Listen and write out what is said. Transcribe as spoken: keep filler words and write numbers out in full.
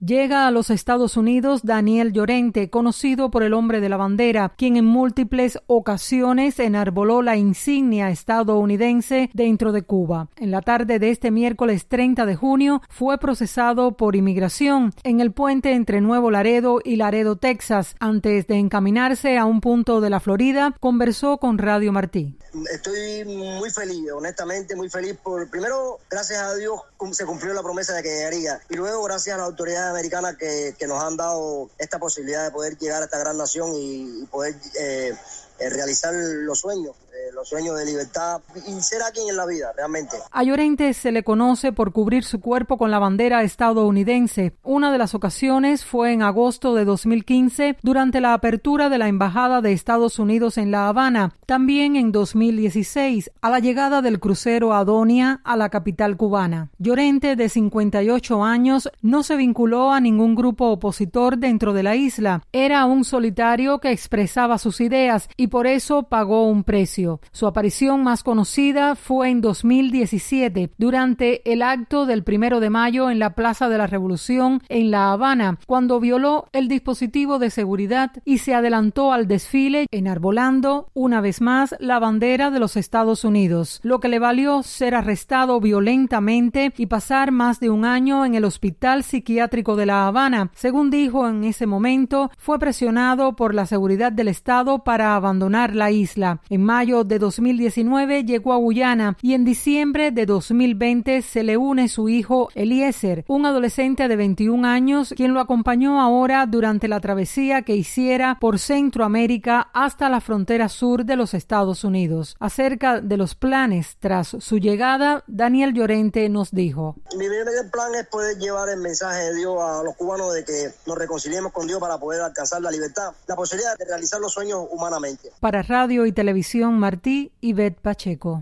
Llega a los Estados Unidos Daniel Llorente, conocido por el hombre de la bandera, quien en múltiples ocasiones enarboló la insignia estadounidense dentro de Cuba. En la tarde de este miércoles treinta de junio fue procesado por inmigración en el puente entre Nuevo Laredo y Laredo, Texas. Antes de encaminarse a un punto de la Florida, conversó con Radio Martí. Estoy muy feliz, honestamente muy feliz. Por primero, gracias a Dios se cumplió la promesa de que llegaría, y luego gracias a las autoridades americanas que, que nos han dado esta posibilidad de poder llegar a esta gran nación y, y poder eh, eh, realizar los sueños. los sueños de libertad y ser alguien en la vida, realmente. A Llorente se le conoce por cubrir su cuerpo con la bandera estadounidense. Una de las ocasiones fue en agosto de dos mil quince, durante la apertura de la Embajada de Estados Unidos en La Habana. También en dos mil dieciséis, a la llegada del crucero Adonia a la capital cubana. Llorente, de cincuenta y ocho años, no se vinculó a ningún grupo opositor dentro de la isla. Era un solitario que expresaba sus ideas y por eso pagó un precio. Su aparición más conocida fue en dos mil diecisiete, durante el acto del primero de mayo en la Plaza de la Revolución en La Habana, cuando violó el dispositivo de seguridad y se adelantó al desfile enarbolando una vez más la bandera de los Estados Unidos, lo que le valió ser arrestado violentamente y pasar más de un año en el Hospital Psiquiátrico de La Habana. Según dijo en ese momento, fue presionado por la seguridad del Estado para abandonar la isla. En mayo de dos mil diecinueve llegó a Guyana y en diciembre de dos mil veinte se le une su hijo Eliezer, un adolescente de veintiún años, quien lo acompañó ahora durante la travesía que hiciera por Centroamérica hasta la frontera sur de los Estados Unidos. Acerca de los planes tras su llegada, Daniel Llorente nos dijo: Mi primer plan es poder llevar el mensaje de Dios a los cubanos de que nos reconciliemos con Dios para poder alcanzar la libertad, la posibilidad de realizar los sueños humanamente. Para Radio y Televisión Martí, Ivette Pacheco.